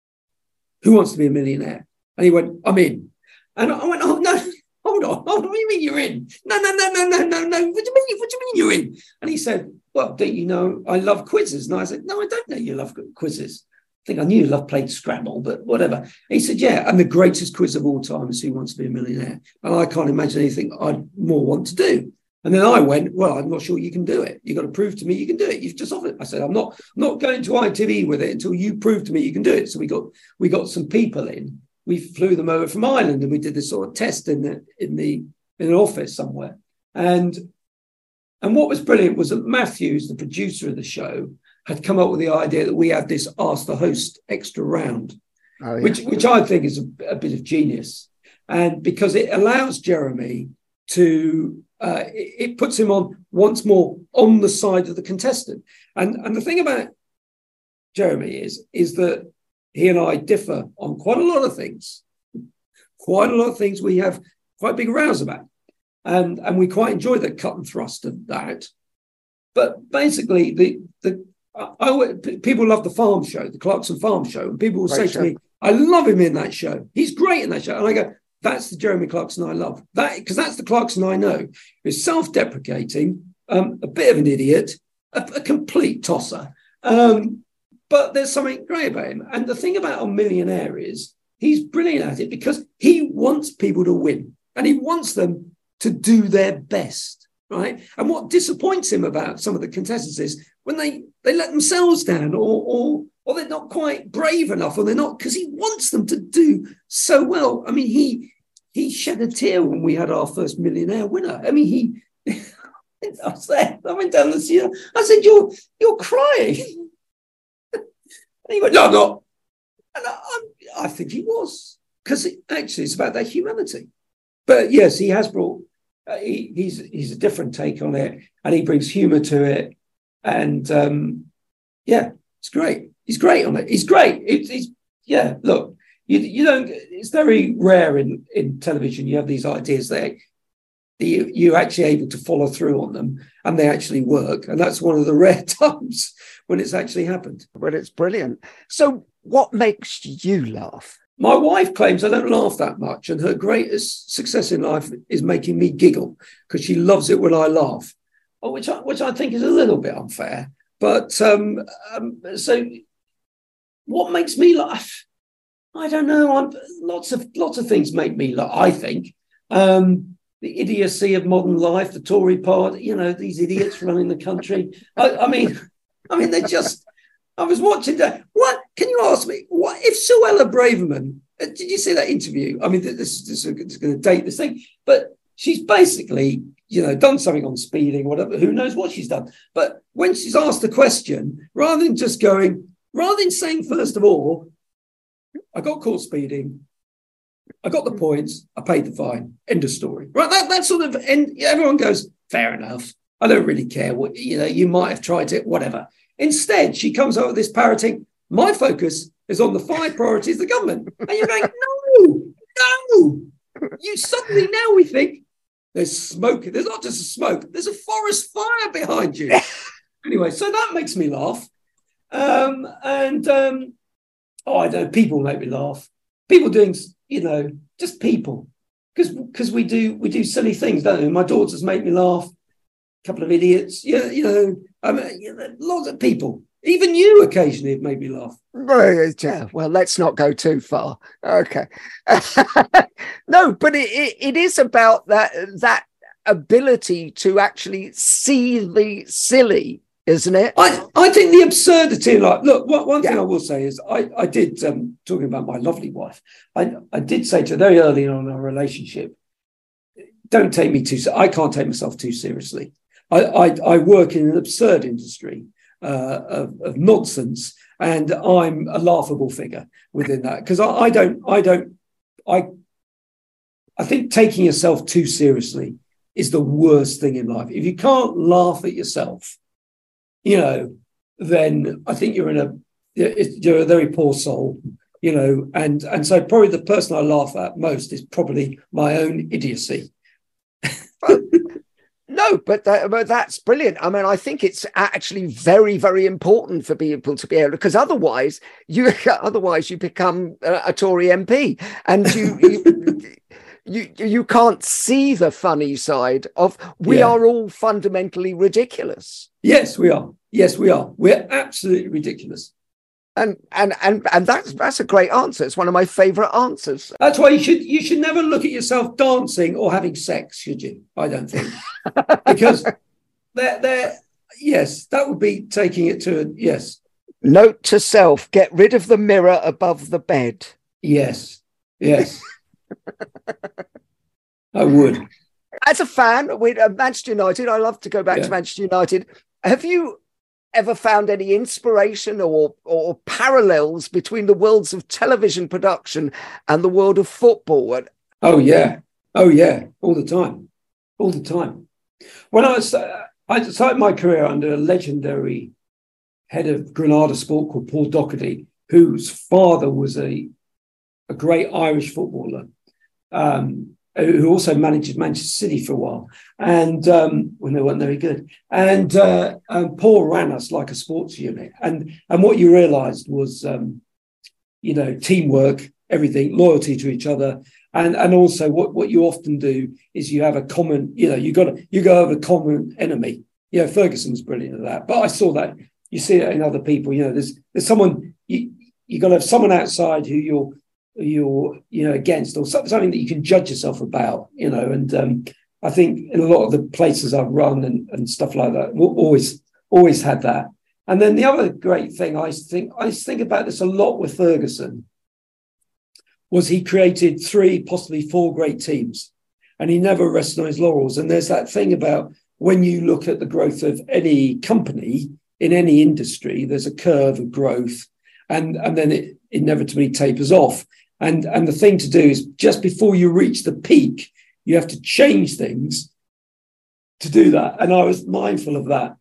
Who Wants to Be a Millionaire? And he went, I'm in. And I went, oh, no, hold on. Hold on. What do you mean you're in? No, no, no, no, no, no, no. What do you mean? What do you mean you're in? And he said, well, don't you know I love quizzes? And I said, no, I don't know you love quizzes. I think I knew you loved playing Scrabble, but whatever. And he said, yeah, and the greatest quiz of all time is Who Wants to Be a Millionaire? And I can't imagine anything I'd more want to do. And then I went, well, I'm not sure you can do it. You've got to prove to me you can do it. You've just offered it. I said, I'm not, not going to I T V with it until you prove to me you can do it. So we got we got some people in. We flew them over from Ireland and we did this sort of test in the in the in an office somewhere. And and what was brilliant was that Matthews, the producer of the show, had come up with the idea that we have this Ask the Host extra round, oh, yeah. which which I think is a, a bit of genius. And because it allows Jeremy to Uh, it, it puts him on once more on the side of the contestant. And, and the thing about Jeremy is, is that he and I differ on quite a lot of things. Quite a lot of things we have quite big rows about. And, and we quite enjoy the cut and thrust of that. But basically, the the I, I, people love the farm show, the Clarkson Farm Show. And people will Great say show. to me, I love him in that show. He's great in that show. And I go, that's the Jeremy Clarkson I love. That because that's the Clarkson I know. He's self-deprecating, um, a bit of an idiot, a, a complete tosser. Um, but there's something great about him. And the thing about A Millionaire is he's brilliant at it because he wants people to win and he wants them to do their best, right? And what disappoints him about some of the contestants is when they, they let themselves down or, or, or they're not quite brave enough or they're not, because he wants them to do so well. I mean, he he shed a tear when we had our first Millionaire winner. I mean, he, I was there, I went down the sea, I said, you're, you're crying. And he went, no, I'm not. And I, I, I think he was, because it, actually it's about that humanity. But yes, he has brought, uh, he, he's he's a different take on it, and he brings humour to it. And um, yeah, it's great. He's great on it. He's great. It, he's, yeah, look, you, you don't, it's very rare in, in television. You have these ideas there. You, you're actually able to follow through on them and they actually work. And that's one of the rare times when it's actually happened. Well, it's brilliant. So what makes you laugh? My wife claims I don't laugh that much, and her greatest success in life is making me giggle because she loves it when I laugh, which I, which I think is a little bit unfair. But um, um, so what makes me laugh? I don't know. I'm, lots of lots of things make me laugh, I think. Um, the idiocy of modern life, the Tory party, you know, these idiots running the country. I, I mean, I mean, they just, I was watching that. What, can you ask me, what if Suella Braverman, uh, did you see that interview? I mean, this, this, this is going to date this thing, but she's basically, you know, done something on speeding, whatever, who knows what she's done. But when she's asked the question, rather than just going, rather than saying, first of all, I got caught speeding, I got the points, I paid the fine, end of story. Right, that, that sort of, and everyone goes, fair enough, I don't really care what, you know, you might have tried it, whatever. Instead, she comes up with this parroting, my focus is on the five priorities of the government. And you're going, no, no. You suddenly, now we think, there's smoke. There's not just a smoke, there's a forest fire behind you. Anyway, so that makes me laugh. Um, and, um, oh, I know, people make me laugh. People doing, you know, just people. Because because we do we do silly things, don't we? My daughters make me laugh. A couple of idiots. Yeah, you know, I mean, you know, lots of people. Even you occasionally have made me laugh. Yeah, well, let's not go too far. Okay. No, but it, it, it is about that that ability to actually see the silly, isn't it? I, I think the absurdity, like, look, one, one thing yeah. I will say is I, I did, um, talking about my lovely wife, I, I did say to her very early on in our relationship, don't take me too, I can't take myself too seriously. I, I, I work in an absurd industry uh, of, of nonsense, and I'm a laughable figure within that because I, I don't, I don't, I, I think taking yourself too seriously is the worst thing in life. If you can't laugh at yourself, you know, then I think you're in a, you're a very poor soul, you know, and, and so probably the person I laugh at most is probably my own idiocy. No, but, that, but that's brilliant. I mean, I think it's actually very, very important for people to be able to, because otherwise you, otherwise you become a, a Tory M P and you, you You you can't see the funny side of we yeah. are all fundamentally ridiculous. Yes, we are. Yes, we are. We're absolutely ridiculous. And and and and that's that's a great answer. It's one of my favourite answers. That's why you should you should never look at yourself dancing or having sex, should you? I don't think. Because they're they're yes, that would be taking it to a yes. Note to self, get rid of the mirror above the bed. Yes. Yes. I would. As a fan with uh, Manchester United, I love to go back yeah. to Manchester United. Have you ever found any inspiration or or parallels between the worlds of television production and the world of football? Oh yeah, oh yeah, all the time, all the time. When I was, uh, I started my career under a legendary head of Granada Sport called Paul Doherty, whose father was a a great Irish footballer. Um, who also managed Manchester City for a while, and um, when they weren't very good. And uh, um, Paul ran us like a sports unit. And and what you realised was, um, you know, teamwork, everything, loyalty to each other, and and also what, what you often do is you have a common, you know, you got to you go over a common enemy. You know, Ferguson's brilliant at that. But I saw that you see it in other people. You know, there's there's someone you you got to have someone outside who you're you're you know against, or something that you can judge yourself about. You know, and um, I think in a lot of the places I've run and, and stuff like that, we've always always had that. And then the other great thing I think I think about this a lot with Ferguson was he created three, possibly four great teams, and he never rested on his laurels. And there's that thing about when you look at the growth of any company in any industry, there's a curve of growth, and, and then it inevitably tapers off. And, and the thing to do is just before you reach the peak, you have to change things to do that. And I was mindful of that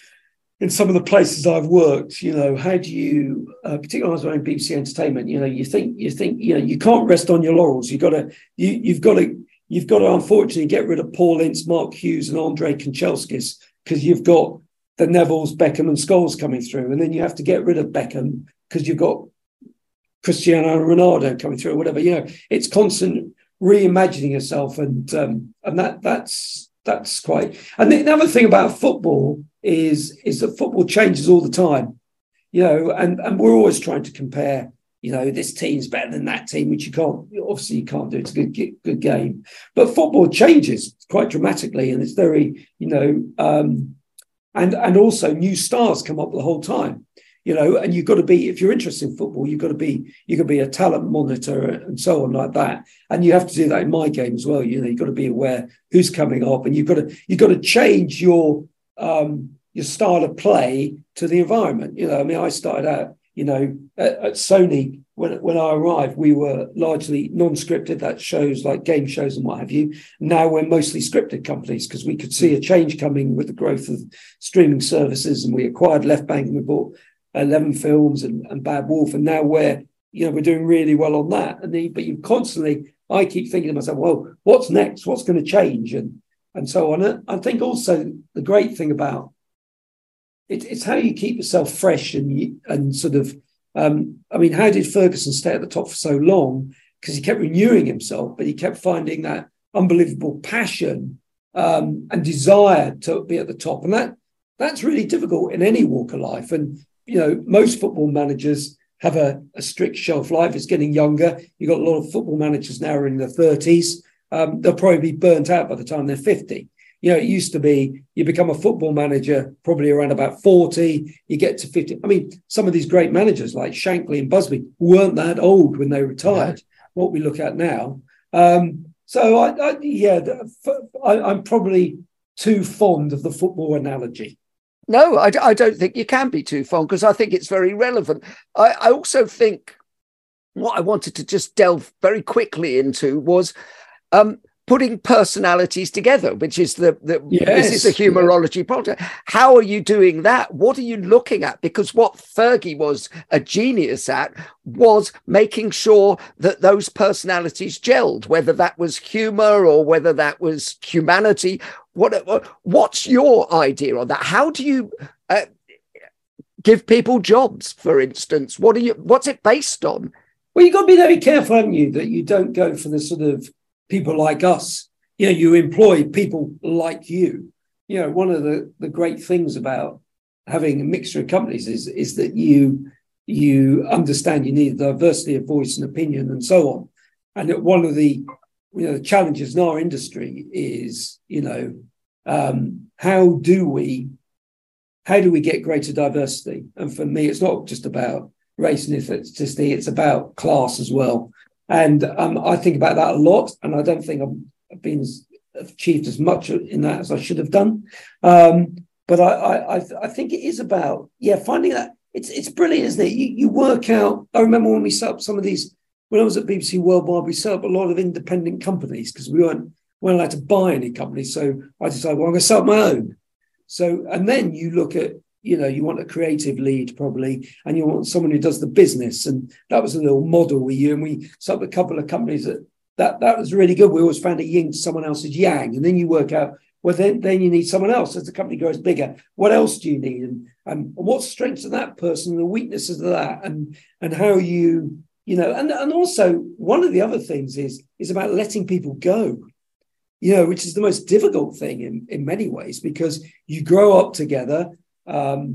in some of the places I've worked. You know, how do you, uh, particularly when I was running B B C Entertainment, you know, you think, you think, you know, you can't rest on your laurels. You've got to, you, you've got to, you've got to unfortunately get rid of Paul Ince, Mark Hughes and Andre Kanchelskis, because you've got the Nevilles, Beckham and Scholes coming through. And then you have to get rid of Beckham because you've got Cristiano Ronaldo coming through or whatever. You know, it's constant reimagining yourself. And um, and that that's that's quite... And the other thing about football is, is that football changes all the time, you know, and, and we're always trying to compare, you know, this team's better than that team, which you can't, obviously you can't do. It's a good, good game. But football changes quite dramatically, and it's very, you know, um, and, and also new stars come up the whole time, you know, and you've got to be, if you're interested in football, you've got to be, you've got to be a talent monitor and so on like that. And you have to do that in my game as well. You know, you've got to be aware who's coming up, and you've got to, you've got to change your, um, your style of play to the environment. You know, I mean, I started out, you know, at, at Sony, when, when I arrived, we were largely non-scripted. That shows like game shows and what have you. Now we're mostly scripted companies because we could see a change coming with the growth of streaming services, and we acquired Left Bank and we bought eleven films and, and Bad Wolf. And now we're, you know, we're doing really well on that. And the, but you constantly, I keep thinking to myself, well, what's next? What's going to change? And, and so on. I think also the great thing about it, it's how you keep yourself fresh and and sort of, um, I mean, how did Ferguson stay at the top for so long? Because he kept renewing himself, but he kept finding that unbelievable passion um, and desire to be at the top. And that that's really difficult in any walk of life. And, you know, most football managers have a, a strict shelf life. It's getting younger. You've got a lot of football managers now are in their thirties. Um, they'll probably be burnt out by the time they're fifty. You know, it used to be you become a football manager probably around about forty, you get to fifty. I mean, some of these great managers like Shankly and Busby weren't that old when they retired, what we look at now. Um, so, I, I, yeah, I, I'm probably too fond of the football analogy. No, I, I don't think you can be too fond, because I think it's very relevant. I, I also think what I wanted to just delve very quickly into was um, putting personalities together, which is the, the yes, this is a humorology project. How are you doing that? What are you looking at? Because what Fergie was a genius at was making sure that those personalities gelled, whether that was humor or whether that was humanity. What what's your idea on that? How do you uh, give people jobs, for instance? What are you? What's it based on? Well, you've got to be very careful, haven't you, that you don't go for the sort of people like us. You know, you employ people like you. You know, one of the, the great things about having a mixture of companies is, is that you you understand you need diversity of voice and opinion and so on. And that one of the you know the challenges in our industry is, you know, um, how do we how do we get greater diversity? And for me, it's not just about race and ethnicity, it's about class as well. And um, I think about that a lot, and I don't think I've been as, achieved as much in that as I should have done. Um, but I, I, I think it is about, yeah, finding that. It's it's brilliant, isn't it? You, you work out. I remember when we set up some of these, when I was at B B C Worldwide, we set up a lot of independent companies because we weren't, weren't allowed to buy any companies. So I decided, well, I'm going to set up my own. So, and then you look at, you know, you want a creative lead probably, and you want someone who does the business. And that was a little model we used. And we set up a couple of companies that, that, that was really good. We always found a yin to someone else's yang. And then you work out, well, then, then you need someone else. As the company grows bigger, what else do you need? And, and what strengths of that person and the weaknesses of that, and, and how you, you know, and, and also one of the other things is, is about letting people go, you know, which is the most difficult thing in, in many ways, because you grow up together. Um,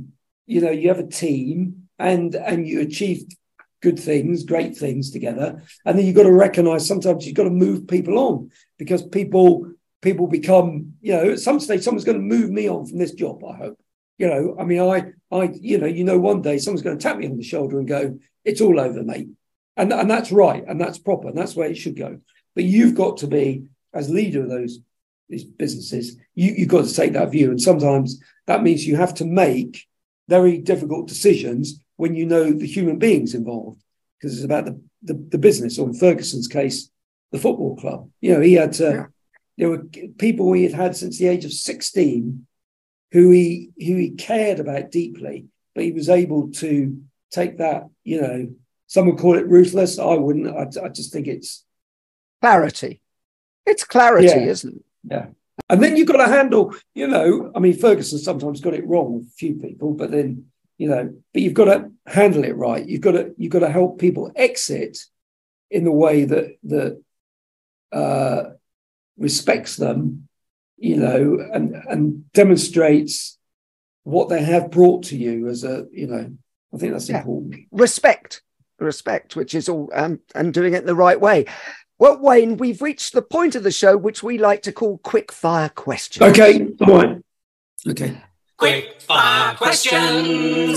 you know, you have a team and and you achieve good things, great things together. And then you've got to recognize sometimes you've got to move people on because people people become, you know, at some stage someone's going to move me on from this job, I hope. You know, I mean, I, I, you know, you know, one day someone's going to tap me on the shoulder and go, it's all over, mate. And, and that's right. And that's proper. And that's where it should go. But you've got to be, as leader of those these businesses, you, you've got to take that view. And sometimes that means you have to make very difficult decisions when you know the human beings involved, because it's about the, the, the business, or in Ferguson's case, the football club. You know, he had, uh, yeah. there were people he had had since the age of sixteen who he who he cared about deeply, but he was able to take that, you know, some would call it ruthless. I wouldn't. I, I just think it's clarity. It's clarity, yeah. isn't it? Yeah. And then you've got to handle, you know, I mean, Ferguson sometimes got it wrong with a few people, but then, you know, but you've got to handle it right. You've got to you've got to help people exit in the way that that uh, respects them, you know, and and demonstrates what they have brought to you as a, you know, I think that's yeah. important. Respect, respect, which is all, um, and doing it the right way. Well, Wayne, we've reached the point of the show which we like to call quick fire questions. Okay, all right. Okay. Quick fire questions.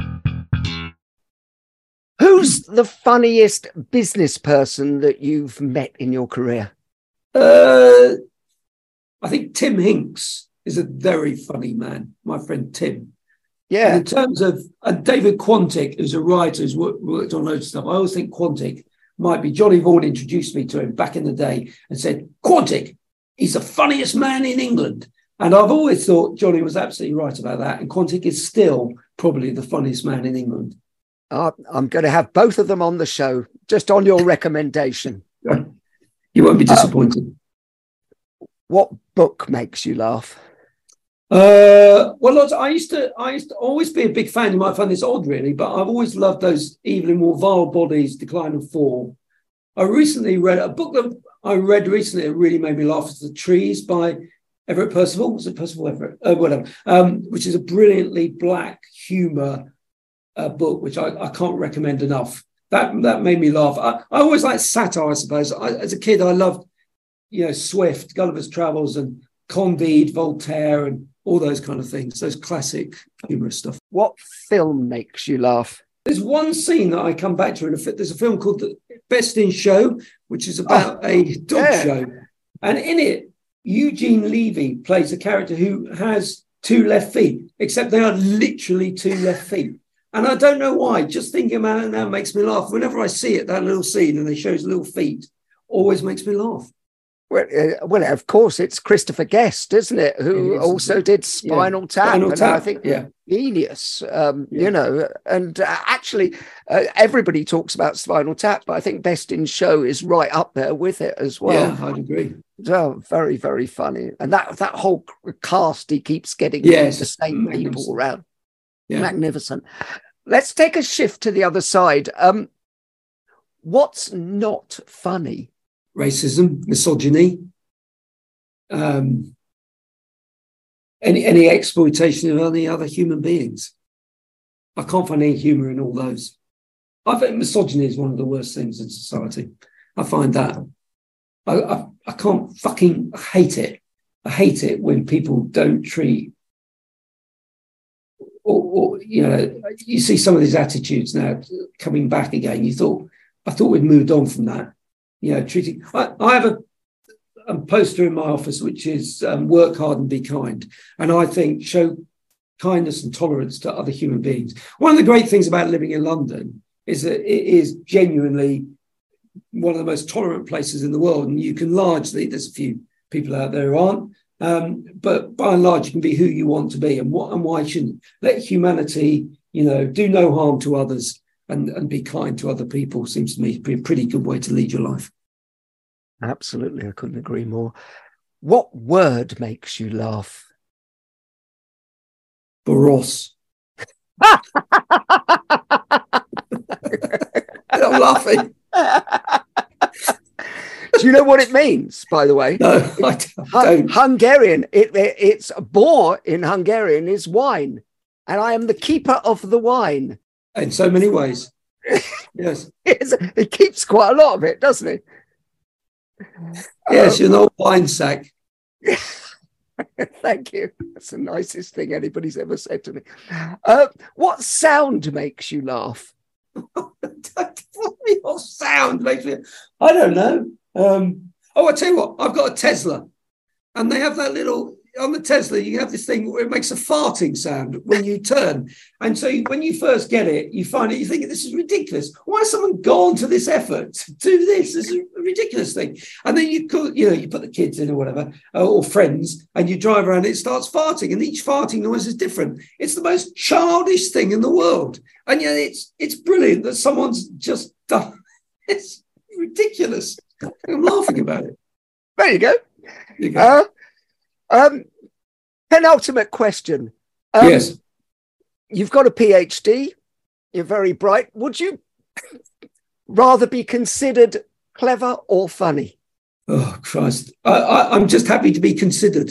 Who's the funniest business person that you've met in your career? Uh, I think Tim Hinks is a very funny man, my friend Tim. Yeah. And in terms of, and David Quantick, who's a writer who's worked, worked on loads of stuff, I always think Quantick might be. Johnny Vaughan introduced me to him back in the day and said, Quantick, he's the funniest man in England. And I've always thought Johnny was absolutely right about that. And Quantick is still probably the funniest man in England. Uh, I'm going to have both of them on the show, just on your recommendation. You won't be disappointed. Uh, what book makes you laugh? Uh, well, lots, I used to, I used to always be a big fan. You might find this odd, really, but I've always loved those Evil in More Vile Bodies, Decline and Fall. I recently read a book that I read recently that really made me laugh. It's The Trees by Everett Percival. Was it Percival Everett? Uh, whatever. Um, which is a brilliantly black humour uh, book, which I, I can't recommend enough. That that made me laugh. I, I always liked satire, I suppose. I, as a kid, I loved, you know, Swift, Gulliver's Travels, and Candide, Voltaire, and all those kind of things, those classic humorous stuff. What film makes you laugh? There's one scene that I come back to in a fit. There's a film called The Best in Show, which is about oh, a dog yeah. show. And in it, Eugene Levy plays a character who has two left feet, except they are literally two left feet. And I don't know why, just thinking about it now makes me laugh. Whenever I see it, that little scene, and they show his little feet, always makes me laugh. Well, uh, well, of course, it's Christopher Guest, isn't it? Who it is, also did Spinal yeah. Tap, Spinal and Tap. I think yeah. Genius. Um, yeah. You know, and uh, actually, uh, everybody talks about Spinal Tap, but I think Best in Show is right up there with it as well. Yeah, I'd agree. So very, very funny, and that that whole cast he keeps getting yes. the same people around. Yeah. Magnificent. Let's take a shift to the other side. Um, what's not funny? Racism, misogyny, um, any any exploitation of any other human beings. I can't find any humour in all those. I think misogyny is one of the worst things in society. I find that. I, I, I can't fucking I hate it. I hate it when people don't treat, or, or you know, you see some of these attitudes now coming back again. You thought, I thought we'd moved on from that. You know, treating. I, I have a, a poster in my office which is um, "Work hard and be kind," and I think show kindness and tolerance to other human beings. One of the great things about living in London is that it is genuinely one of the most tolerant places in the world, and you can largely. There's a few people out there who aren't, um, but by and large, you can be who you want to be, and what and why shouldn't let humanity, you know, do no harm to others. And, and be kind to other people seems to me to be a pretty good way to lead your life. Absolutely. I couldn't agree more. What word makes you laugh? Boros. I'm laughing. Do you know what it means, by the way? No, I don't. Hungarian. It, it, it's bor in Hungarian is wine. and I am the keeper of the wine. In so many ways. Yes. He keeps quite a lot of it, doesn't he? Yes, um, you're an old wine sack. Thank you. That's the nicest thing anybody's ever said to me. Uh, what sound makes you laugh? What sound makes me? I don't know. Um, oh, I tell you what, I've got a Tesla, and they have that little on the Tesla. You have this thing where it makes a farting sound when you turn, and so you, when you first get it, you find it. You think this is ridiculous. Why has someone gone to this effort to do this? This is a ridiculous thing. And then you could, you know, you put the kids in or whatever, or friends, and you drive around. It starts farting, and each farting noise is different. It's the most childish thing in the world, and yet it's it's brilliant that someone's just done. It's ridiculous. I'm laughing about it. There you go. There you go. Uh, um, penultimate question. Um, yes. You've got a PhD. You're very bright. Would you rather be considered clever or funny? Oh, Christ. I, I, I'm just happy to be considered.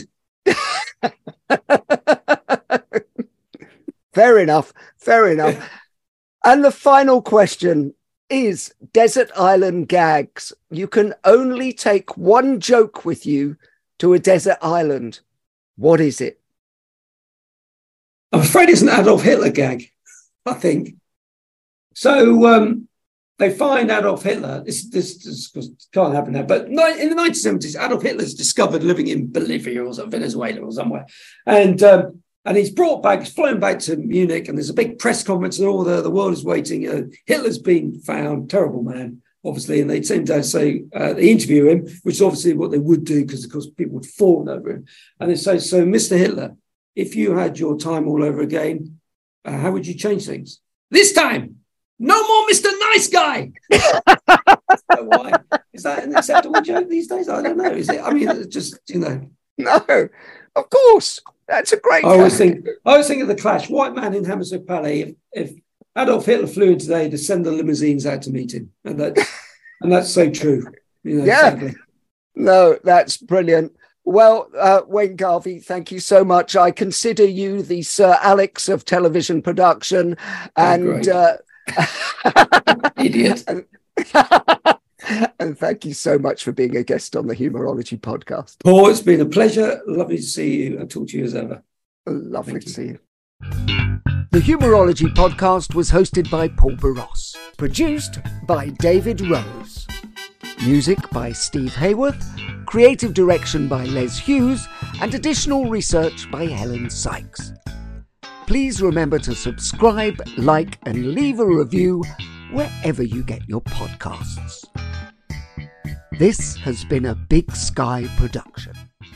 Fair enough. Fair enough. And the final question is desert island gags. You can only take one joke with you to a desert island. What is it? I'm afraid it's an Adolf Hitler gag, I think. So um, they find Adolf Hitler. This, this, this can't happen now. But in the nineteen seventies, Adolf Hitler's discovered living in Bolivia or Venezuela or somewhere. And um, and he's brought back, he's flown back to Munich, and there's a big press conference and all the, the world is waiting. Uh, Hitler's been found, terrible man, obviously. And they seem to say, uh, they interview him, which is obviously what they would do because, of course, people would fawn over him. And they say, so, Mister Hitler, if you had your time all over again, uh, how would you change things? This time, no more Mister Nice Guy. Why? Is that an acceptable joke these days? I don't know. Is it? I mean, it's just, you know. No, of course. That's a great I always think, I always think of the Clash. White man in Hammersmith Palais. If, if Adolf Hitler flew in today, to send the limousines out to meet him. And, that, and that's so true. You know, yeah. Sadly. No, that's brilliant. Well, uh, Wayne Garvey, thank you so much. I consider you the Sir Alex of television production. And oh, uh, idiot. And, and thank you so much for being a guest on the Humourology podcast. Paul, it's been a pleasure. Lovely to see you and talk to you as ever. Lovely Thank to you. see you. The Humourology podcast was hosted by Paul Barros, produced by David Rose, music by Steve Hayworth, creative direction by Les Hughes, and additional research by Helen Sykes. Please remember to subscribe, like, and leave a review wherever you get your podcasts. This has been a Big Sky production.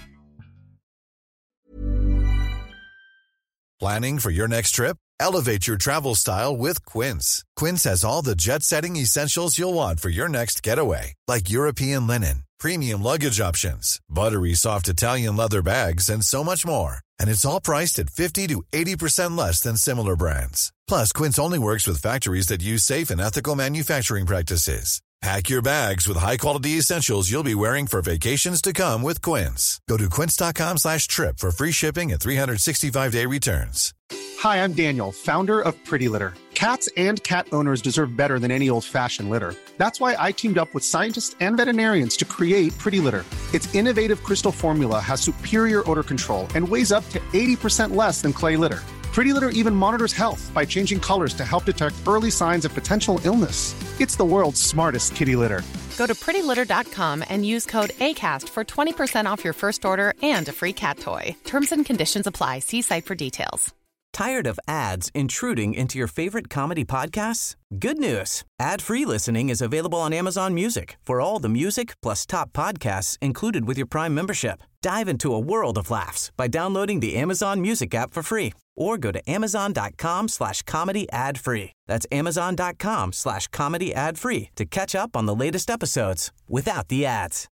Planning for your next trip? Elevate your travel style with Quince. Quince has all the jet-setting essentials you'll want for your next getaway, like European linen, premium luggage options, buttery soft Italian leather bags, and so much more. And it's all priced at fifty to eighty percent less than similar brands. Plus, Quince only works with factories that use safe and ethical manufacturing practices. Pack your bags with high-quality essentials you'll be wearing for vacations to come with Quince. Go to quince.com slash trip for free shipping and three sixty-five day returns. Hi, I'm Daniel, founder of Pretty Litter. Cats and cat owners deserve better than any old-fashioned litter. That's why I teamed up with scientists and veterinarians to create Pretty Litter. Its innovative crystal formula has superior odor control and weighs up to eighty percent less than clay litter. Pretty Litter even monitors health by changing colors to help detect early signs of potential illness. It's the world's smartest kitty litter. Go to pretty litter dot com and use code ACAST for twenty percent off your first order and a free cat toy. Terms and conditions apply. See site for details. Tired of ads intruding into your favorite comedy podcasts? Good news. Ad-free listening is available on Amazon Music for all the music plus top podcasts included with your Prime membership. Dive into a world of laughs by downloading the Amazon Music app for free or go to amazon.com slash comedy ad free. That's amazon.com slash comedy ad free to catch up on the latest episodes without the ads.